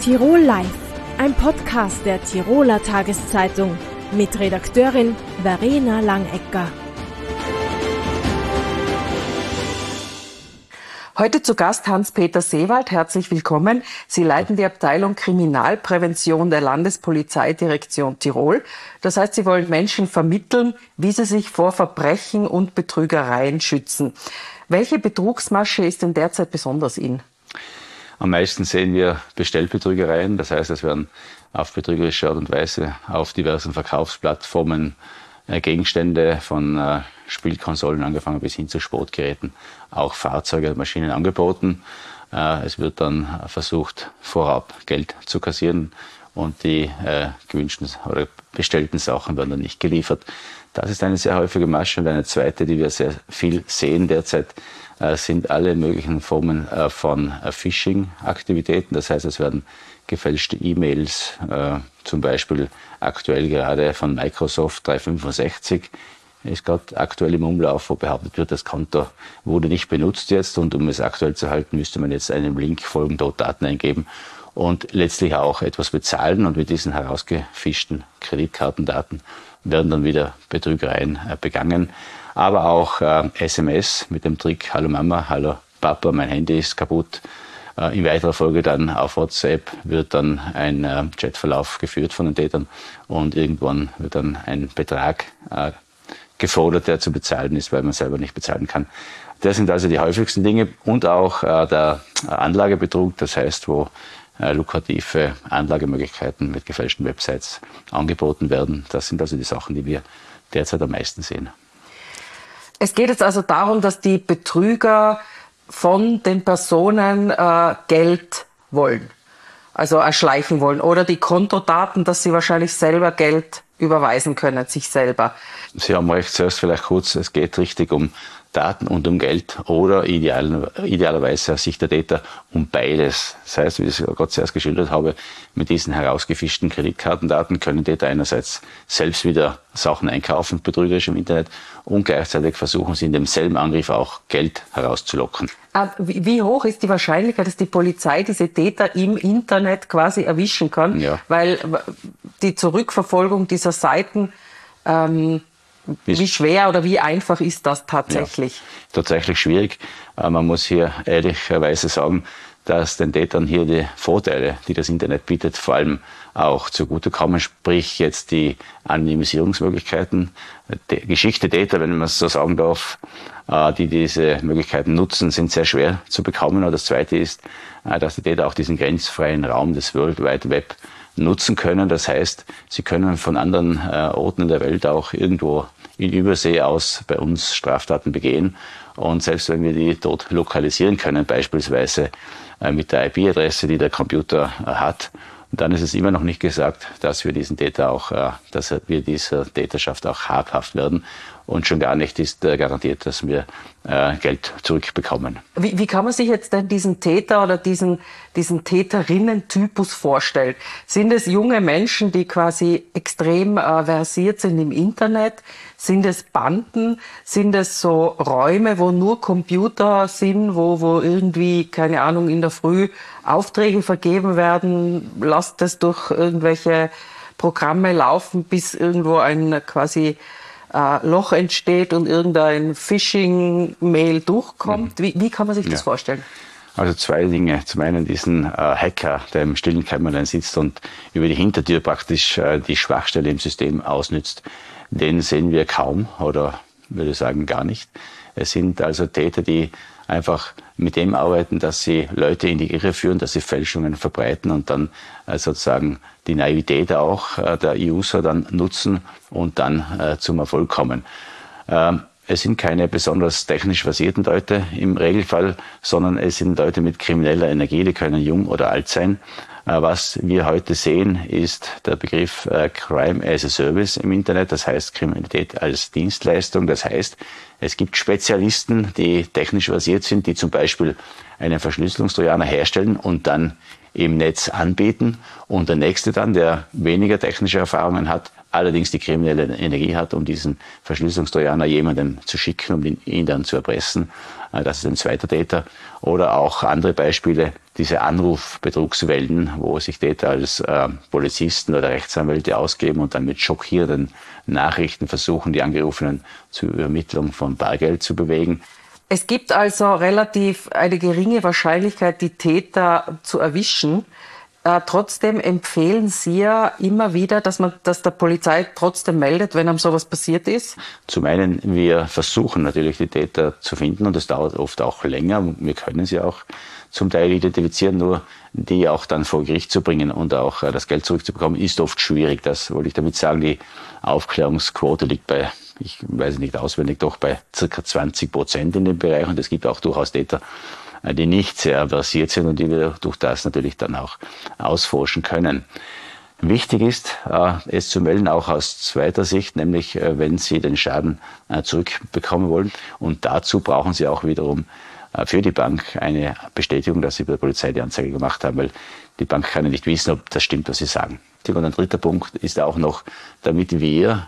Tirol Live, ein Podcast der Tiroler Tageszeitung mit Redakteurin Verena Langecker. Heute zu Gast Hans-Peter Seewald. Herzlich willkommen. Sie leiten die Abteilung Kriminalprävention der Landespolizeidirektion Tirol. Das heißt, Sie wollen Menschen vermitteln, wie sie sich vor Verbrechen und Betrügereien schützen. Welche Betrugsmasche ist denn derzeit besonders in? Am meisten sehen wir Bestellbetrügereien. Das heißt, es werden auf betrügerische Art und Weise auf diversen Verkaufsplattformen Gegenstände von Spielkonsolen angefangen bis hin zu Sportgeräten, auch Fahrzeuge und Maschinen angeboten. Es wird dann versucht, vorab Geld zu kassieren und die gewünschten oder bestellten Sachen werden dann nicht geliefert. Das ist eine sehr häufige Masche. Und eine zweite, die wir sehr viel sehen derzeit, sind alle möglichen Formen von Phishing-Aktivitäten. Das heißt, es werden gefälschte E-Mails, zum Beispiel aktuell gerade von Microsoft 365, ist gerade aktuell im Umlauf, wo behauptet wird, das Konto wurde nicht benutzt jetzt und um es aktuell zu halten, müsste man jetzt einem Link folgen, dort Daten eingeben und letztlich auch etwas bezahlen und mit diesen herausgefischten Kreditkartendaten werden dann wieder Betrügereien begangen. Aber auch SMS mit dem Trick, hallo Mama, hallo Papa, mein Handy ist kaputt. In weiterer Folge dann auf WhatsApp wird dann ein Chatverlauf geführt von den Tätern und irgendwann wird dann ein Betrag gefordert, der zu bezahlen ist, weil man selber nicht bezahlen kann. Das sind also die häufigsten Dinge und auch der Anlagebetrug, das heißt, wo lukrative Anlagemöglichkeiten mit gefälschten Websites angeboten werden. Das sind also die Sachen, die wir derzeit am meisten sehen. Es geht jetzt also darum, dass die Betrüger von den Personen Geld wollen, also erschleichen wollen oder die Kontodaten, dass sie wahrscheinlich selber Geld überweisen können, sich selber. Sie haben recht, zuerst vielleicht kurz, es geht richtig um Daten und um Geld oder idealerweise aus Sicht der Täter um beides. Das heißt, wie ich es gerade zuerst geschildert habe, mit diesen herausgefischten Kreditkartendaten können Täter einerseits selbst wieder Sachen einkaufen, betrügerisch im Internet, und gleichzeitig versuchen sie in demselben Angriff auch Geld herauszulocken. Wie hoch ist die Wahrscheinlichkeit, dass die Polizei diese Täter im Internet quasi erwischen kann? Ja. Weil die Zurückverfolgung dieser Seiten, wie schwer oder wie einfach ist das tatsächlich? Ja, tatsächlich schwierig. Man muss hier ehrlicherweise sagen, dass den Tätern hier die Vorteile, die das Internet bietet, vor allem auch zugutekommen, sprich jetzt die Anonymisierungsmöglichkeiten. Geschickte Täter, wenn man es so sagen darf, die diese Möglichkeiten nutzen, sind sehr schwer zu bekommen. Und das Zweite ist, dass die Täter auch diesen grenzfreien Raum des World Wide Web nutzen können. Das heißt, sie können von anderen Orten in der Welt auch irgendwo in Übersee aus bei uns Straftaten begehen. Und selbst wenn wir die dort lokalisieren können, beispielsweise mit der IP-Adresse, die der Computer hat, dann ist es immer noch nicht gesagt, dass wir diesen Täter auch, dass wir dieser Täterschaft auch habhaft werden. Und schon gar nicht ist garantiert, dass wir Geld zurückbekommen. Wie kann man sich jetzt denn diesen Täter oder diesen Täterinnen-Typus vorstellen? Sind es junge Menschen, die quasi extrem versiert sind im Internet? Sind es Banden? Sind es so Räume, wo nur Computer sind, wo irgendwie, keine Ahnung, in der Früh Aufträge vergeben werden? Lasst es durch irgendwelche Programme laufen, bis irgendwo ein quasi Loch entsteht und irgendein Phishing-Mail durchkommt. Wie kann man sich das vorstellen? Also zwei Dinge. Zum einen diesen Hacker, der im stillen Kämmerlein sitzt und über die Hintertür praktisch die Schwachstelle im System ausnützt. Den sehen wir kaum oder würde sagen gar nicht. Es sind also Täter, die einfach mit dem arbeiten, dass sie Leute in die Irre führen, dass sie Fälschungen verbreiten und dann sozusagen die Naivität auch der User dann nutzen und dann zum Erfolg kommen. Es sind keine besonders technisch versierten Leute im Regelfall, sondern es sind Leute mit krimineller Energie, die können jung oder alt sein. Was wir heute sehen, ist der Begriff Crime as a Service im Internet, das heißt Kriminalität als Dienstleistung. Das heißt, es gibt Spezialisten, die technisch versiert sind, die zum Beispiel einen Verschlüsselungstrojaner herstellen und dann im Netz anbieten. Und der Nächste dann, der weniger technische Erfahrungen hat, allerdings die kriminelle Energie hat, um diesen Verschlüsselungstrojaner jemandem zu schicken, um ihn dann zu erpressen. Das ist ein zweiter Täter. Oder auch andere Beispiele, diese Anrufbetrugswellen, wo sich Täter als Polizisten oder Rechtsanwälte ausgeben und dann mit schockierenden Nachrichten versuchen, die Angerufenen zur Übermittlung von Bargeld zu bewegen. Es gibt also relativ eine geringe Wahrscheinlichkeit, die Täter zu erwischen. Trotzdem empfehlen Sie ja immer wieder, dass der Polizei trotzdem meldet, wenn einem sowas passiert ist. Zum einen, wir versuchen natürlich die Täter zu finden und das dauert oft auch länger. Wir können sie auch zum Teil identifizieren, nur die auch dann vor Gericht zu bringen und auch das Geld zurückzubekommen, ist oft schwierig. Das wollte ich damit sagen. Die Aufklärungsquote liegt bei, ich weiß nicht auswendig, doch bei ca. 20% in dem Bereich und es gibt auch durchaus Täter, die nicht sehr versiert sind und die wir durch das natürlich dann auch ausforschen können. Wichtig ist, es zu melden, auch aus zweiter Sicht, nämlich wenn Sie den Schaden zurückbekommen wollen. Und dazu brauchen Sie auch wiederum für die Bank eine Bestätigung, dass Sie bei der Polizei die Anzeige gemacht haben, weil die Bank kann ja nicht wissen, ob das stimmt, was Sie sagen. Und ein dritter Punkt ist auch noch, damit wir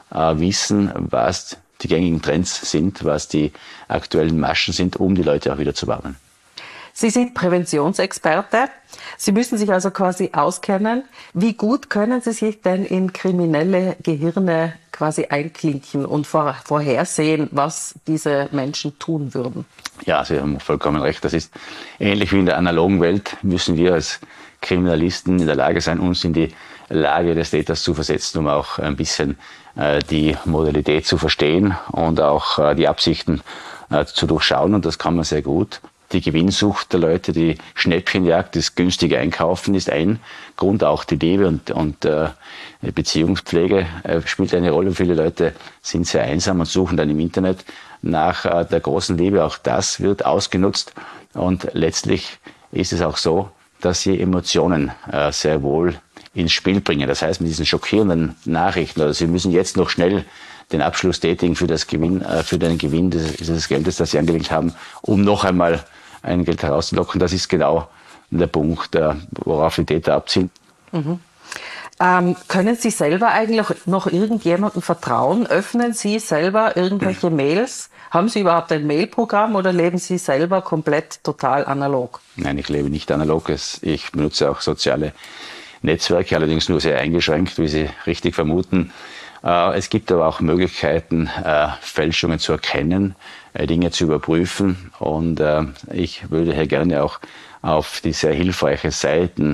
wissen, was die gängigen Trends sind, was die aktuellen Maschen sind, um die Leute auch wieder zu warnen. Sie sind Präventionsexperte. Sie müssen sich also quasi auskennen. Wie gut können Sie sich denn in kriminelle Gehirne quasi einklinken und vorhersehen, was diese Menschen tun würden? Ja, Sie haben vollkommen recht. Das ist ähnlich wie in der analogen Welt, müssen wir als Kriminalisten in der Lage sein, uns in die Lage des Täters zu versetzen, um auch ein bisschen die Modalität zu verstehen und auch die Absichten zu durchschauen. Und das kann man sehr gut. Die Gewinnsucht der Leute, die Schnäppchenjagd, das günstige Einkaufen ist ein Grund. Auch die Liebe und Beziehungspflege spielt eine Rolle. Viele Leute sind sehr einsam und suchen dann im Internet nach der großen Liebe. Auch das wird ausgenutzt. Und letztlich ist es auch so, dass sie Emotionen sehr wohl ins Spiel bringen. Das heißt, mit diesen schockierenden Nachrichten, oder Sie müssen jetzt noch schnell den Abschluss tätigen für den Gewinn dieses Geldes, das Sie angelegt haben, um noch einmal ein Geld herauszulocken. Das ist genau der Punkt, worauf die Täter abzielen. Mhm. Können Sie selber eigentlich noch irgendjemandem vertrauen? Öffnen Sie selber irgendwelche Mails? Haben Sie überhaupt ein Mailprogramm oder leben Sie selber komplett total analog? Nein, ich lebe nicht analog. Ich benutze auch soziale Netzwerke, allerdings nur sehr eingeschränkt, wie Sie richtig vermuten. Es gibt aber auch Möglichkeiten, Fälschungen zu erkennen, Dinge zu überprüfen. Und ich würde hier gerne auch auf die sehr hilfreichen Seiten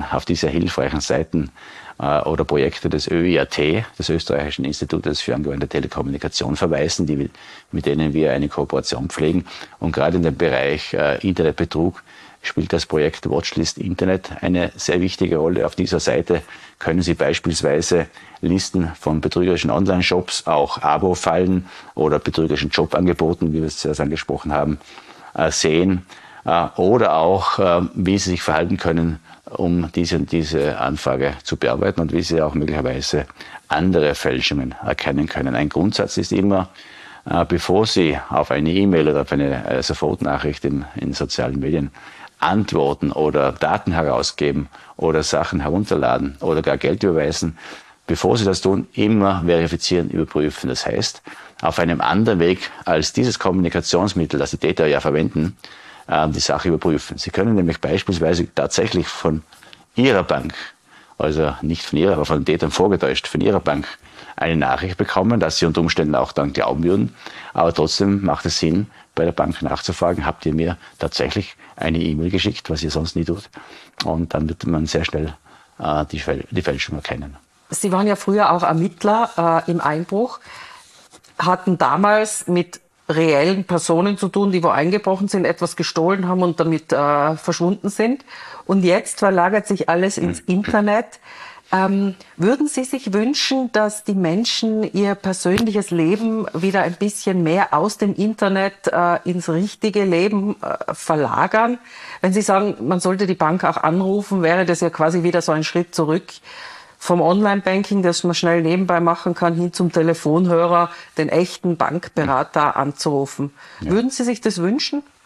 oder Projekte des ÖIAT, des Österreichischen Institutes für angewandte Telekommunikation, verweisen, mit denen wir eine Kooperation pflegen. Und gerade in dem Bereich Internetbetrug spielt das Projekt Watchlist Internet eine sehr wichtige Rolle. Auf dieser Seite können Sie beispielsweise Listen von betrügerischen Online-Shops, auch Abo-Fallen oder betrügerischen Jobangeboten, wie wir es zuerst angesprochen haben, sehen. Oder auch, wie Sie sich verhalten können, um diese Anfrage zu bearbeiten und wie Sie auch möglicherweise andere Fälschungen erkennen können. Ein Grundsatz ist immer, bevor Sie auf eine E-Mail oder auf eine Sofortnachricht in sozialen Medien antworten oder Daten herausgeben oder Sachen herunterladen oder gar Geld überweisen, bevor Sie das tun, immer verifizieren, überprüfen. Das heißt, auf einem anderen Weg als dieses Kommunikationsmittel, das die Täter ja verwenden, die Sache überprüfen. Sie können nämlich beispielsweise tatsächlich von Ihrer Bank, also nicht von Ihrer, aber von den Tätern vorgetäuscht, von Ihrer Bank eine Nachricht bekommen, dass Sie unter Umständen auch dann glauben würden. Aber trotzdem macht es Sinn, bei der Bank nachzufragen, habt ihr mir tatsächlich eine E-Mail geschickt, was ihr sonst nie tut. Und dann wird man sehr schnell die Fälschung erkennen. Sie waren ja früher auch Ermittler im Einbruch, hatten damals mit reellen Personen zu tun, die wo eingebrochen sind, etwas gestohlen haben und damit verschwunden sind. Und jetzt verlagert sich alles ins Internet. Würden Sie sich wünschen, dass die Menschen ihr persönliches Leben wieder ein bisschen mehr aus dem Internet ins richtige Leben verlagern? Wenn Sie sagen, man sollte die Bank auch anrufen, wäre das ja quasi wieder so ein Schritt zurück vom Online-Banking, das man schnell nebenbei machen kann, hin zum Telefonhörer, den echten Bankberater anzurufen. Ja. Würden Sie sich das wünschen?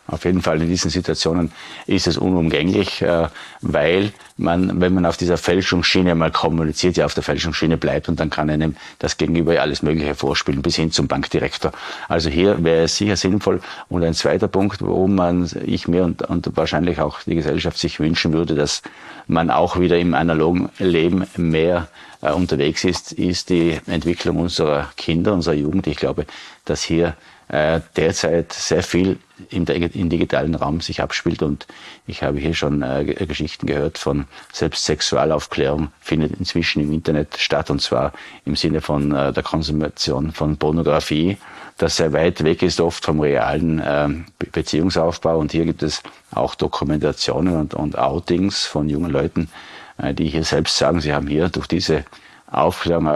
Auf jeden Fall in diesen Situationen ist es unumgänglich, weil man, wenn man auf dieser Fälschungsschiene mal kommuniziert, ja auf der Fälschungsschiene bleibt und dann kann einem das Gegenüber alles Mögliche vorspielen, bis hin zum Bankdirektor. Also hier wäre es sicher sinnvoll. Und ein zweiter Punkt, worum ich mir und wahrscheinlich auch die Gesellschaft sich wünschen würde, dass man auch wieder im analogen Leben mehr unterwegs ist die Entwicklung unserer Kinder, unserer Jugend. Ich glaube, dass hier derzeit sehr viel im digitalen Raum sich abspielt und ich habe hier schon Geschichten gehört von selbst Sexualaufklärung findet inzwischen im Internet statt und zwar im Sinne von der Konsumation von Pornografie, das sehr weit weg ist oft vom realen Beziehungsaufbau und hier gibt es auch Dokumentationen und Outings von jungen Leuten, die hier selbst sagen, sie haben hier durch diese Aufklärung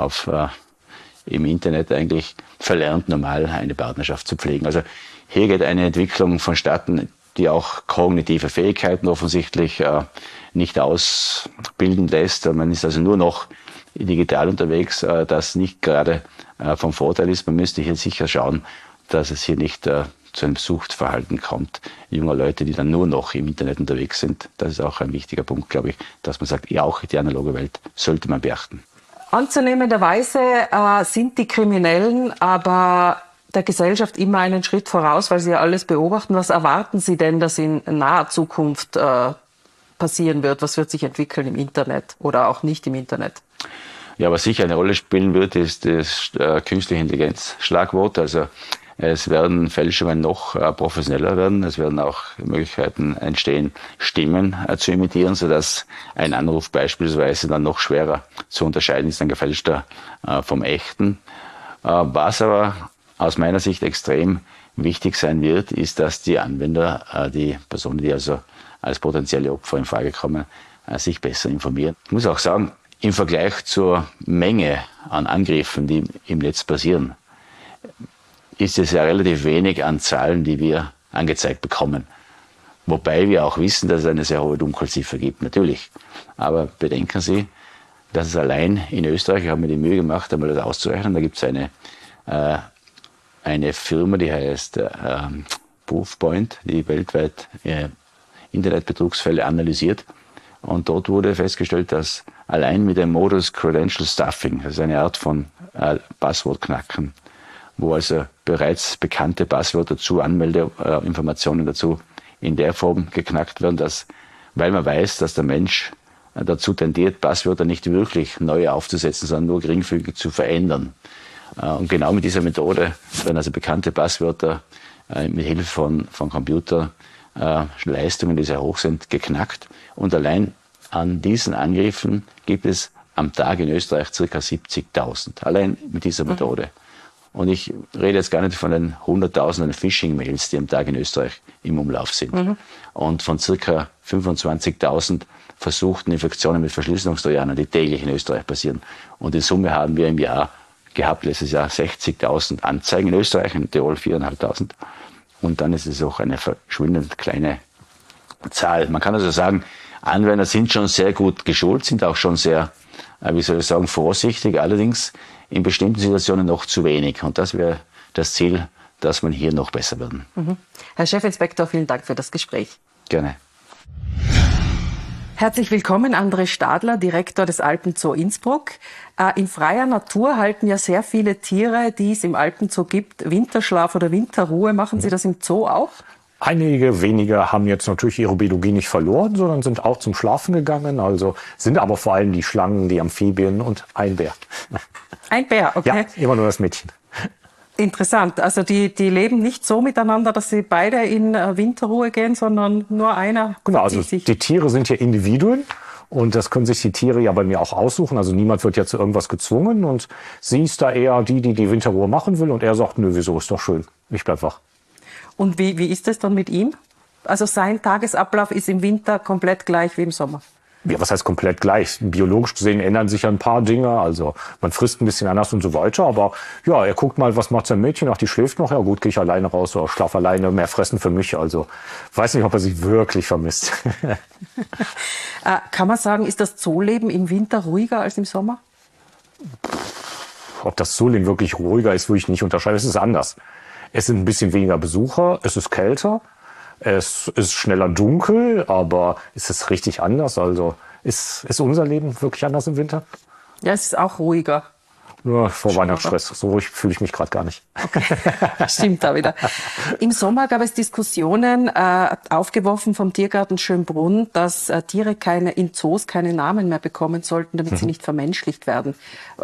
im Internet eigentlich verlernt, normal eine Partnerschaft zu pflegen. Also hier geht eine Entwicklung vonstatten, die auch kognitive Fähigkeiten offensichtlich nicht ausbilden lässt. Man ist also nur noch digital unterwegs, das nicht gerade vom Vorteil ist. Man müsste hier sicher schauen, dass es hier nicht zu einem Suchtverhalten kommt, junger Leute, die dann nur noch im Internet unterwegs sind. Das ist auch ein wichtiger Punkt, glaube ich, dass man sagt, ja, auch die analoge Welt sollte man beachten. Anzunehmenderweise sind die Kriminellen aber der Gesellschaft immer einen Schritt voraus, weil sie ja alles beobachten. Was erwarten Sie denn, dass in naher Zukunft passieren wird? Was wird sich entwickeln im Internet oder auch nicht im Internet? Ja, was sicher eine Rolle spielen wird, ist das künstliche Intelligenz-Schlagwort. Also es werden Fälschungen noch professioneller werden. Es werden auch Möglichkeiten entstehen, Stimmen zu imitieren, sodass ein Anruf beispielsweise dann noch schwerer zu unterscheiden ist, ein gefälschter vom echten. Was aber aus meiner Sicht extrem wichtig sein wird, ist, dass die Anwender, die Personen, die also als potenzielle Opfer in Frage kommen, sich besser informieren. Ich muss auch sagen, im Vergleich zur Menge an Angriffen, die im Netz passieren, ist es ja relativ wenig an Zahlen, die wir angezeigt bekommen. Wobei wir auch wissen, dass es eine sehr hohe Dunkelziffer gibt, natürlich. Aber bedenken Sie, dass es allein in Österreich, ich habe mir die Mühe gemacht, einmal das auszurechnen, da gibt es eine Firma, die heißt Proofpoint, die weltweit Internetbetrugsfälle analysiert. Und dort wurde festgestellt, dass allein mit dem Modus Credential Stuffing, das ist eine Art von Passwortknacken, wo also bereits bekannte Passwörter dazu, Anmeldeinformationen dazu in der Form geknackt werden, dass, weil man weiß, dass der Mensch dazu tendiert, Passwörter nicht wirklich neu aufzusetzen, sondern nur geringfügig zu verändern. Und genau mit dieser Methode werden also bekannte Passwörter mit Hilfe von Computerleistungen, die sehr hoch sind, geknackt. Und allein an diesen Angriffen gibt es am Tag in Österreich ca. 70.000. Allein mit dieser Methode. Und ich rede jetzt gar nicht von den Hunderttausenden Phishing-Mails, die am Tag in Österreich im Umlauf sind. Und von ca. 25.000 versuchten Infektionen mit Verschlüsselungstrojanern, die täglich in Österreich passieren. Und in Summe haben wir im Jahr gehabt, letztes Jahr 60.000 Anzeigen in Österreich, in Tirol 4.500. Und dann ist es auch eine verschwindend kleine Zahl. Man kann also sagen, Anwender sind schon sehr gut geschult, sind auch schon sehr, wie soll ich sagen, vorsichtig, allerdings in bestimmten Situationen noch zu wenig. Und das wäre das Ziel, dass man hier noch besser werden. Herr Chefinspektor, vielen Dank für das Gespräch. Gerne. Herzlich willkommen, André Stadler, Direktor des Alpenzoo Innsbruck. In freier Natur halten ja sehr viele Tiere, die es im Alpenzoo gibt, Winterschlaf oder Winterruhe. Machen Sie das im Zoo auch? Einige wenige haben jetzt natürlich ihre Biologie nicht verloren, sondern sind auch zum Schlafen gegangen. Also sind aber vor allem die Schlangen, die Amphibien und ein Bär. Ein Bär, okay. Ja, immer nur das Mädchen. Interessant. Also die leben nicht so miteinander, dass sie beide in Winterruhe gehen, sondern nur einer. Genau, also die Tiere sind ja Individuen. Und das können sich die Tiere ja bei mir auch aussuchen. Also niemand wird ja zu irgendwas gezwungen. Und sie ist da eher die Winterruhe machen will. Und er sagt, nö, wieso, ist doch schön. Ich bleib wach. Und wie ist es dann mit ihm? Also sein Tagesablauf ist im Winter komplett gleich wie im Sommer? Ja, was heißt komplett gleich? Biologisch gesehen ändern sich ja ein paar Dinge. Also man frisst ein bisschen anders und so weiter. Aber ja, er guckt mal, was macht sein Mädchen? Ach, die schläft noch. Ja gut, gehe ich alleine raus oder schlaf alleine, mehr fressen für mich. Also weiß nicht, ob er sich wirklich vermisst. Kann man sagen, ist das Zooleben im Winter ruhiger als im Sommer? Ob das Zooleben wirklich ruhiger ist, würde ich nicht unterscheiden. Es ist anders. Es sind ein bisschen weniger Besucher, es ist kälter. Es ist schneller dunkel, aber es ist richtig anders. Also ist unser Leben wirklich anders im Winter? Ja, es ist auch ruhiger. Nur vor Weihnachtsstress. So ruhig fühle ich mich gerade gar nicht. Okay. Stimmt da wieder. Im Sommer gab es Diskussionen, aufgeworfen vom Tiergarten Schönbrunn, dass Tiere in Zoos keine Namen mehr bekommen sollten, damit sie nicht vermenschlicht werden.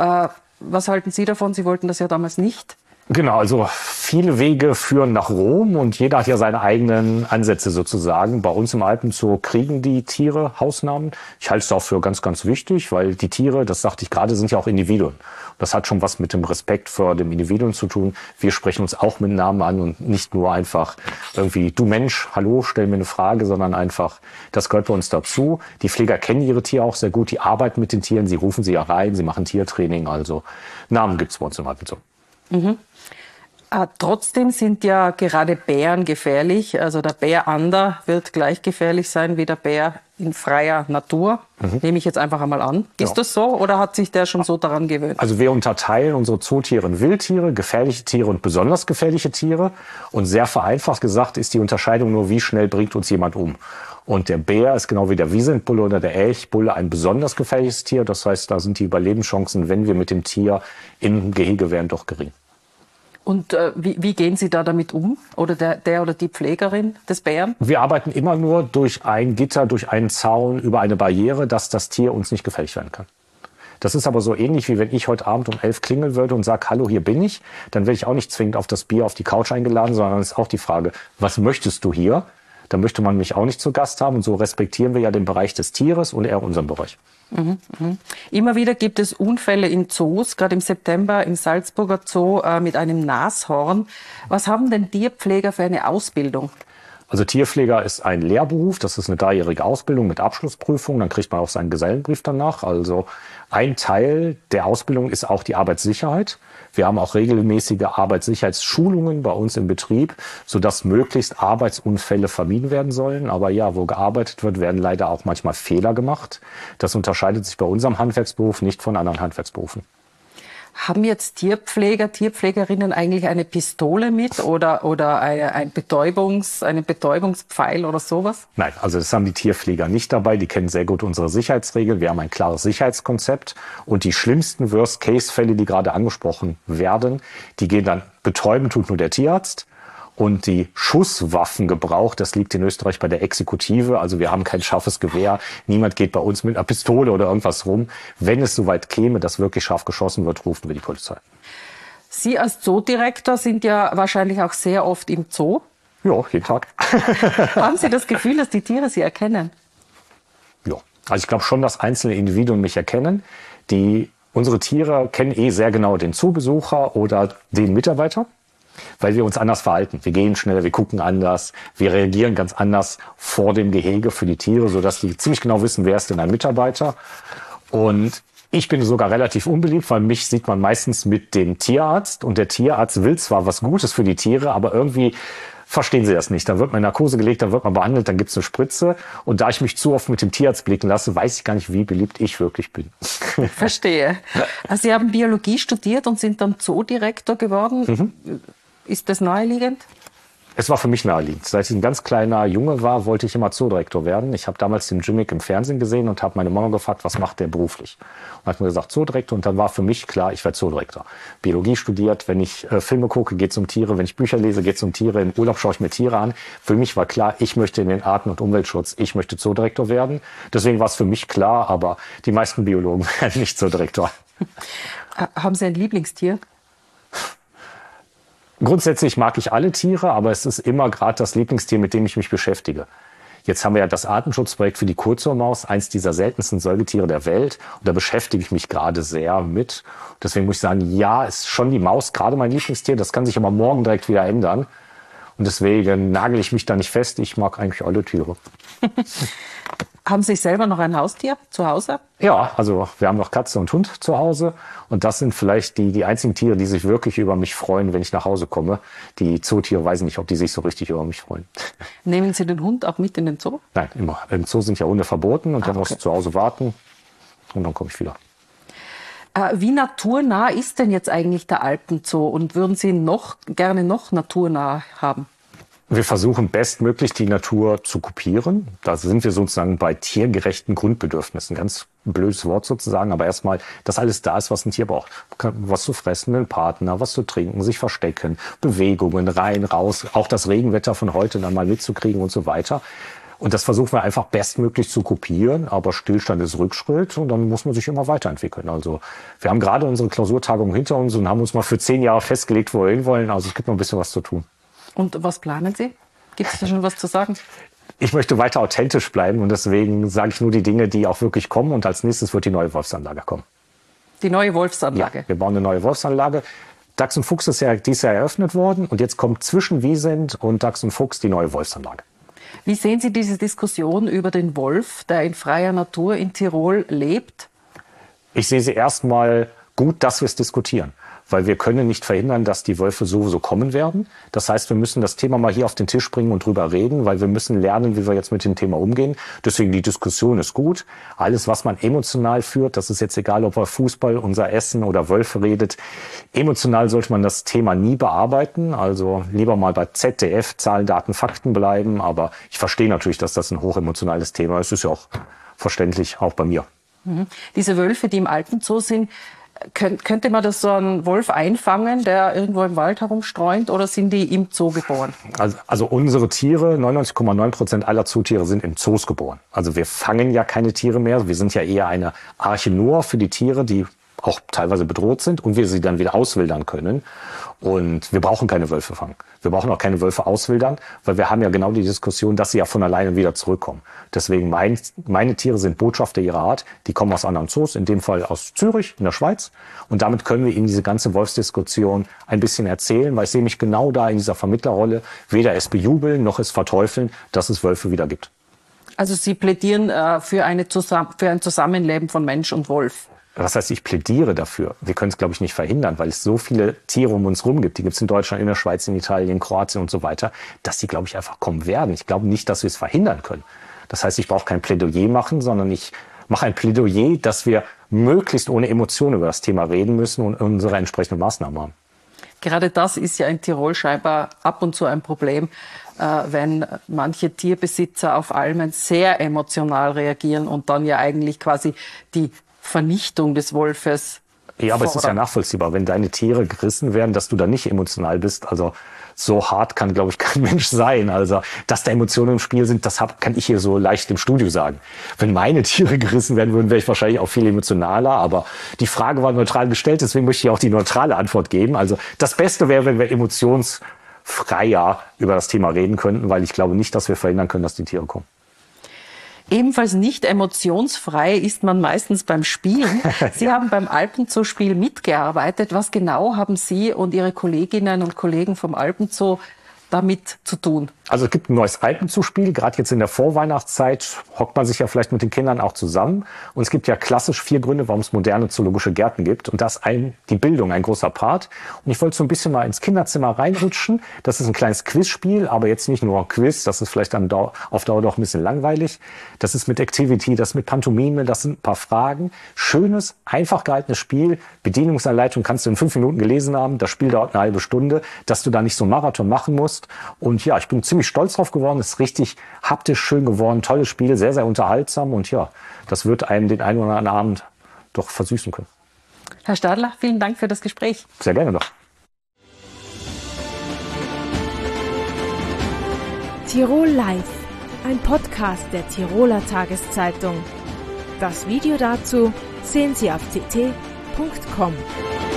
Was halten Sie davon? Sie wollten das ja damals nicht. Genau, also viele Wege führen nach Rom und jeder hat ja seine eigenen Ansätze sozusagen. Bei uns im Alpenzoo kriegen die Tiere Hausnamen. Ich halte es auch für ganz, ganz wichtig, weil die Tiere, das sagte ich gerade, sind ja auch Individuen. Das hat schon was mit dem Respekt vor dem Individuum zu tun. Wir sprechen uns auch mit Namen an und nicht nur einfach irgendwie, du Mensch, hallo, stell mir eine Frage, sondern einfach, das gehört bei uns dazu. Die Pfleger kennen ihre Tiere auch sehr gut, die arbeiten mit den Tieren, sie rufen sie ja rein, sie machen Tiertraining, also Namen gibt's bei uns im Alpenzoo. Mhm. Trotzdem sind ja gerade Bären gefährlich. Also der Bär Ander wird gleich gefährlich sein wie der Bär in freier Natur. Nehme ich jetzt einfach einmal an. Ist das so oder hat sich der schon so daran gewöhnt? Also wir unterteilen unsere Zootiere in Wildtiere, gefährliche Tiere und besonders gefährliche Tiere. Und sehr vereinfacht gesagt ist die Unterscheidung nur, wie schnell bringt uns jemand um. Und der Bär ist genau wie der Wiesenbulle oder der Elchbulle ein besonders gefährliches Tier. Das heißt, da sind die Überlebenschancen, wenn wir mit dem Tier im Gehege wären, doch gering. Und wie gehen Sie da damit um? Oder der oder die Pflegerin des Bären? Wir arbeiten immer nur durch ein Gitter, durch einen Zaun, über eine Barriere, dass das Tier uns nicht gefährlich werden kann. Das ist aber so ähnlich, wie wenn ich heute Abend um 11 klingeln würde und sage, hallo, hier bin ich. Dann werde ich auch nicht zwingend auf das Bier, auf die Couch eingeladen, sondern es ist auch die Frage, was möchtest du hier? Da möchte man mich auch nicht zu Gast haben. Und so respektieren wir ja den Bereich des Tieres und er unseren Bereich. Immer wieder gibt es Unfälle in Zoos, gerade im September im Salzburger Zoo mit einem Nashorn. Was haben denn Tierpfleger für eine Ausbildung? Also Tierpfleger ist ein Lehrberuf, das ist eine 3-jährige Ausbildung mit Abschlussprüfung, dann kriegt man auch seinen Gesellenbrief danach. Also ein Teil der Ausbildung ist auch die Arbeitssicherheit. Wir haben auch regelmäßige Arbeitssicherheitsschulungen bei uns im Betrieb, sodass möglichst Arbeitsunfälle vermieden werden sollen. Aber ja, wo gearbeitet wird, werden leider auch manchmal Fehler gemacht. Das unterscheidet sich bei unserem Handwerksberuf nicht von anderen Handwerksberufen. Haben jetzt Tierpfleger, Tierpflegerinnen eigentlich eine Pistole mit oder einen Betäubungspfeil oder sowas? Nein, also das haben die Tierpfleger nicht dabei. Die kennen sehr gut unsere Sicherheitsregeln. Wir haben ein klares Sicherheitskonzept. Und die schlimmsten Worst-Case-Fälle, die gerade angesprochen werden, die gehen dann betäuben, tut nur der Tierarzt. Und die Schusswaffengebrauch, das liegt in Österreich bei der Exekutive. Also wir haben kein scharfes Gewehr. Niemand geht bei uns mit einer Pistole oder irgendwas rum. Wenn es soweit käme, dass wirklich scharf geschossen wird, rufen wir die Polizei. Sie als Zoodirektor sind ja wahrscheinlich auch sehr oft im Zoo. Ja, jeden Tag. Haben Sie das Gefühl, dass die Tiere Sie erkennen? Ja, also ich glaube schon, dass einzelne Individuen mich erkennen. Unsere Tiere kennen sehr genau den Zoobesucher oder den Mitarbeiter, weil wir uns anders verhalten. Wir gehen schneller, wir gucken anders, wir reagieren ganz anders vor dem Gehege für die Tiere, sodass die ziemlich genau wissen, wer ist denn ein Mitarbeiter. Und ich bin sogar relativ unbeliebt, weil mich sieht man meistens mit dem Tierarzt. Und der Tierarzt will zwar was Gutes für die Tiere, aber irgendwie verstehen sie das nicht. Da wird man in Narkose gelegt, dann wird man behandelt, dann gibt's eine Spritze. Und da ich mich zu oft mit dem Tierarzt blicken lasse, weiß ich gar nicht, wie beliebt ich wirklich bin. Verstehe. Also Sie haben Biologie studiert und sind dann Zoodirektor geworden. Ist das naheliegend? Es war für mich naheliegend. Seit ich ein ganz kleiner Junge war, wollte ich immer Zoodirektor werden. Ich habe damals den Jimmick im Fernsehen gesehen und habe meine Mama gefragt, was macht der beruflich? Und hat mir gesagt, Zoodirektor. Und dann war für mich klar, ich werde Zoodirektor. Biologie studiert, wenn ich Filme gucke, geht es um Tiere. Wenn ich Bücher lese, geht es um Tiere. Im Urlaub schaue ich mir Tiere an. Für mich war klar, ich möchte in den Arten- und Umweltschutz, ich möchte Zoodirektor werden. Deswegen war es für mich klar, aber die meisten Biologen werden nicht Zoodirektor. Haben Sie ein Lieblingstier? Grundsätzlich mag ich alle Tiere, aber es ist immer gerade das Lieblingstier, mit dem ich mich beschäftige. Jetzt haben wir ja das Artenschutzprojekt für die Kurzohrmaus, eins dieser seltensten Säugetiere der Welt. Und da beschäftige ich mich gerade sehr mit. Deswegen muss ich sagen, ja, ist schon die Maus gerade mein Lieblingstier. Das kann sich aber morgen direkt wieder ändern. Und deswegen nagel ich mich da nicht fest. Ich mag eigentlich alle Tiere. Haben Sie selber noch ein Haustier zu Hause? Ja, also wir haben noch Katze und Hund zu Hause. Und das sind vielleicht die einzigen Tiere, die sich wirklich über mich freuen, wenn ich nach Hause komme. Die Zootiere weiß ich nicht, ob die sich so richtig über mich freuen. Nehmen Sie den Hund auch mit in den Zoo? Nein, immer. Im Zoo sind ja Hunde verboten und dann musst du zu Hause warten und dann komme ich wieder. Wie naturnah ist denn jetzt eigentlich der Alpenzoo und würden Sie ihn gerne noch naturnah haben? Wir versuchen bestmöglich die Natur zu kopieren. Da sind wir sozusagen bei tiergerechten Grundbedürfnissen. Ganz blödes Wort sozusagen, aber erstmal, dass alles da ist, was ein Tier braucht. Was zu fressen, einen Partner, was zu trinken, sich verstecken, Bewegungen, rein, raus, auch das Regenwetter von heute dann mal mitzukriegen und so weiter. Und das versuchen wir einfach bestmöglich zu kopieren, aber Stillstand ist Rückschritt und dann muss man sich immer weiterentwickeln. Also wir haben gerade unsere Klausurtagung hinter uns und haben uns mal für 10 Jahre festgelegt, wo wir hinwollen. Also es gibt noch ein bisschen was zu tun. Und was planen Sie? Gibt es da schon was zu sagen? Ich möchte weiter authentisch bleiben und deswegen sage ich nur die Dinge, die auch wirklich kommen. Und als nächstes wird die neue Wolfsanlage kommen. Die neue Wolfsanlage? Ja, wir bauen eine neue Wolfsanlage. Dachs und Fuchs ist ja dieses Jahr eröffnet worden und jetzt kommt zwischen Wiesent und Dachs und Fuchs die neue Wolfsanlage. Wie sehen Sie diese Diskussion über den Wolf, der in freier Natur in Tirol lebt? Ich sehe sie erstmal gut, dass wir es diskutieren. Weil wir können nicht verhindern, dass die Wölfe sowieso kommen werden. Das heißt, wir müssen das Thema mal hier auf den Tisch bringen und drüber reden, weil wir müssen lernen, wie wir jetzt mit dem Thema umgehen. Deswegen die Diskussion ist gut. Alles, was man emotional führt, das ist jetzt egal, ob über Fußball, unser Essen oder Wölfe redet. Emotional sollte man das Thema nie bearbeiten. Also lieber mal bei ZDF, Zahlen, Daten, Fakten bleiben. Aber ich verstehe natürlich, dass das ein hochemotionales Thema ist. Das ist ja auch verständlich, auch bei mir. Diese Wölfe, die im Alpenzoo sind, könnte man das so einen Wolf einfangen, der irgendwo im Wald herumstreunt, oder sind die im Zoo geboren? Also unsere Tiere, 99,9% aller Zootiere sind in Zoos geboren. Also wir fangen ja keine Tiere mehr. Wir sind ja eher eine Arche Noah für die Tiere, die auch teilweise bedroht sind und wir sie dann wieder auswildern können. Und wir brauchen keine Wölfe fangen. Wir brauchen auch keine Wölfe auswildern, weil wir haben ja genau die Diskussion, dass sie ja von alleine wieder zurückkommen. Deswegen meine Tiere sind Botschafter ihrer Art. Die kommen aus anderen Zoos, in dem Fall aus Zürich in der Schweiz. Und damit können wir ihnen diese ganze Wolfsdiskussion ein bisschen erzählen, weil ich sehe mich genau da in dieser Vermittlerrolle, weder es bejubeln noch es verteufeln, dass es Wölfe wieder gibt. Also Sie plädieren für ein Zusammenleben von Mensch und Wolf. Das heißt, ich plädiere dafür. Wir können es, glaube ich, nicht verhindern, weil es so viele Tiere um uns rum gibt. Die gibt es in Deutschland, in der Schweiz, in Italien, in Kroatien und so weiter, dass die, glaube ich, einfach kommen werden. Ich glaube nicht, dass wir es verhindern können. Das heißt, ich brauche kein Plädoyer machen, sondern ich mache ein Plädoyer, dass wir möglichst ohne Emotionen über das Thema reden müssen und unsere entsprechenden Maßnahmen haben. Gerade das ist ja in Tirol scheinbar ab und zu ein Problem, wenn manche Tierbesitzer auf Almen sehr emotional reagieren und dann ja eigentlich quasi die Vernichtung des Wolfes. Ja, aber es ist ja nachvollziehbar, wenn deine Tiere gerissen werden, dass du da nicht emotional bist. Also so hart kann, glaube ich, kein Mensch sein. Also, dass da Emotionen im Spiel sind, kann ich hier so leicht im Studio sagen. Wenn meine Tiere gerissen werden würden, wäre ich wahrscheinlich auch viel emotionaler. Aber die Frage war neutral gestellt, deswegen möchte ich auch die neutrale Antwort geben. Also das Beste wäre, wenn wir emotionsfreier über das Thema reden könnten, weil ich glaube nicht, dass wir verhindern können, dass die Tiere kommen. Ebenfalls nicht emotionsfrei ist man meistens beim Spielen. Sie haben beim Alpenzoo-Spiel mitgearbeitet. Was genau haben Sie und Ihre Kolleginnen und Kollegen vom Alpenzoo damit zu tun? Also es gibt ein neues Alpenzoo-Spiel. Gerade jetzt in der Vorweihnachtszeit hockt man sich ja vielleicht mit den Kindern auch zusammen. Und es gibt ja klassisch 4 Gründe, warum es moderne zoologische Gärten gibt. Und da ist die Bildung ein großer Part. Und ich wollte so ein bisschen mal ins Kinderzimmer reinrutschen. Das ist ein kleines Quizspiel, aber jetzt nicht nur ein Quiz. Das ist vielleicht dann auf Dauer doch ein bisschen langweilig. Das ist mit Activity, das ist mit Pantomime, das sind ein paar Fragen. Schönes, einfach gehaltenes Spiel. Bedienungsanleitung kannst du in 5 Minuten gelesen haben. Das Spiel dauert eine halbe Stunde, dass du da nicht so einen Marathon machen musst. Und ja, ich bin ziemlich stolz drauf geworden. Es ist richtig haptisch schön geworden. Tolles Spiel, sehr, sehr unterhaltsam. Und ja, das wird einem den einen oder anderen Abend doch versüßen können. Herr Stadler, vielen Dank für das Gespräch. Sehr gerne doch. Tirol Live, ein Podcast der Tiroler Tageszeitung. Das Video dazu sehen Sie auf tt.com.